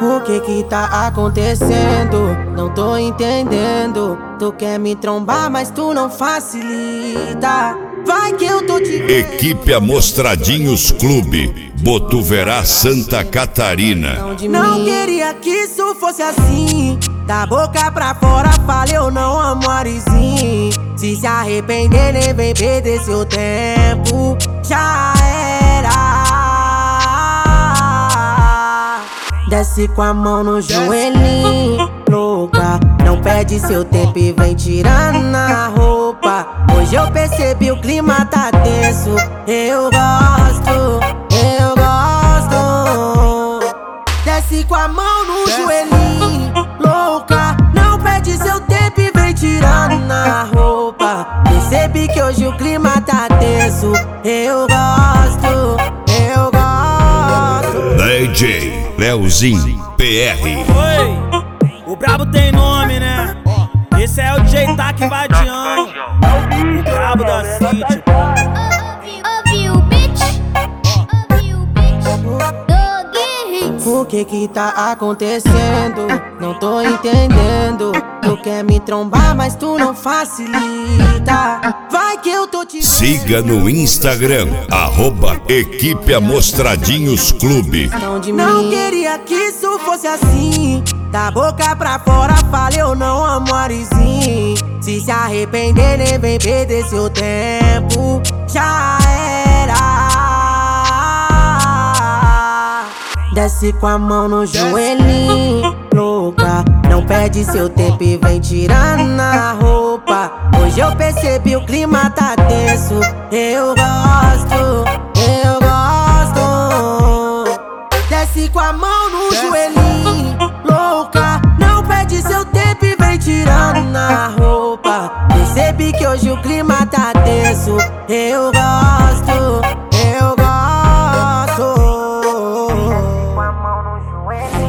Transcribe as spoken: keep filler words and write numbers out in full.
O que que tá acontecendo? Não tô entendendo. Tu quer me trombar, mas tu não facilita. Vai que eu tô te vendo. Equipe Amostradinhos Clube, Botuverá, Santa Catarina. Não queria que isso fosse assim. Da boca pra fora falei eu não amo Arizinho. Se se arrepender nem vem perder seu tempo. Já era. Desce com a mão no joelhinho, louca. Não perde seu tempo e vem tirando na roupa. Hoje eu percebi o clima tá tenso. Eu gosto, eu gosto. Desce com a mão no joelhinho, louca. Não perde seu tempo e vem tirando na roupa. Percebi que hoje o clima tá tenso. Eu gosto, eu gosto. D J Leozinho P R. Oi, o brabo tem nome, né? Esse é o D J Tac Vadião, o brabo da City. Ouviu, bitch? Ouviu, bitch? Dog. O que que tá acontecendo? Não tô entendendo. Tu quer me trombar, mas tu não facilita. Vai que eu tô te vendo. Siga no Instagram, arroba Equipe Amostradinhos Clube. Não queria que isso fosse assim. Da boca pra fora falei eu não amo Arizinho. Se se arrepender nem vem perder seu tempo. Já era. Desce com a mão no joelhinho, louca. Não perde seu tempo e vem tirando na roupa. Hoje eu percebi o clima tá tenso. Eu gosto, eu gosto. Desce com a mão no joelhinho, louca. Não perde seu tempo e vem tirando na roupa. Percebi que hoje o clima tá tenso. Eu gosto, eu gosto. Com a mão no joelho.